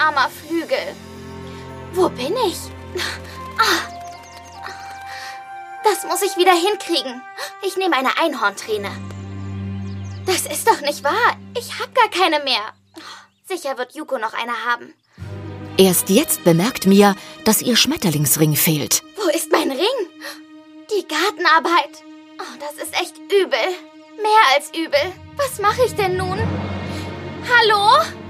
armer Flügel. Wo bin ich? Das muss ich wieder hinkriegen. Ich nehme eine Einhornträne. Das ist doch nicht wahr. Ich habe gar keine mehr. Sicher wird Yuko noch eine haben. Erst jetzt bemerkt Mia, dass ihr Schmetterlingsring fehlt. Wo ist mein Ring? Die Gartenarbeit. Oh, das ist echt übel. Mehr als übel. Was mache ich denn nun? Hallo?